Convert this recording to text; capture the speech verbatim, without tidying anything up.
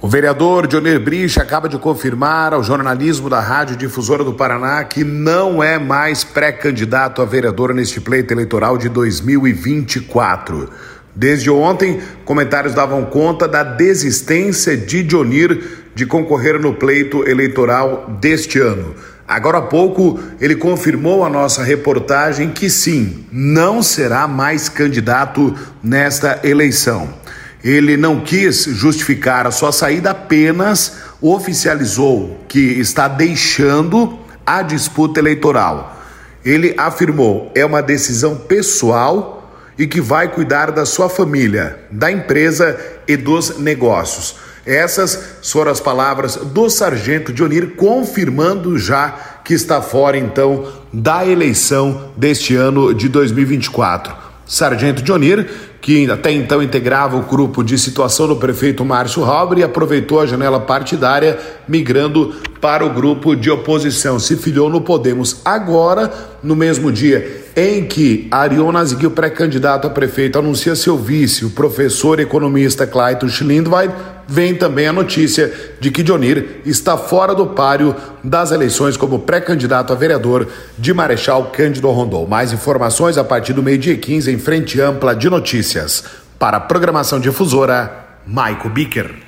O vereador Dionir Brich acaba de confirmar ao jornalismo da Rádio Difusora do Paraná que não é mais pré-candidato a vereador neste pleito eleitoral de dois mil e vinte e quatro. Desde ontem, comentários davam conta da desistência de Dionir de concorrer no pleito eleitoral deste ano. Agora há pouco, ele confirmou à nossa reportagem que sim, não será mais candidato nesta eleição. Ele não quis justificar a sua saída, apenas oficializou que está deixando a disputa eleitoral. Ele afirmou, é uma decisão pessoal e que vai cuidar da sua família, da empresa e dos negócios. Essas foram as palavras do sargento Dionir, confirmando já que está fora, então, da eleição deste ano de dois mil e vinte e quatro. Sargento Dionir, que até então integrava o grupo de situação do prefeito Márcio Halber, aproveitou a janela partidária, migrando para o grupo de oposição. Se filiou no Podemos. Agora, no mesmo dia em que Arion Naziguil, pré-candidato a prefeito, anuncia seu vice, o professor economista Clayton Schlindweid, vem também a notícia de que Dionir está fora do páreo das eleições como pré-candidato a vereador de Marechal Cândido Rondon. Mais informações a partir do meio-dia e quinze em Frente Ampla de Notícias. Para a programação difusora, Maico Bicker.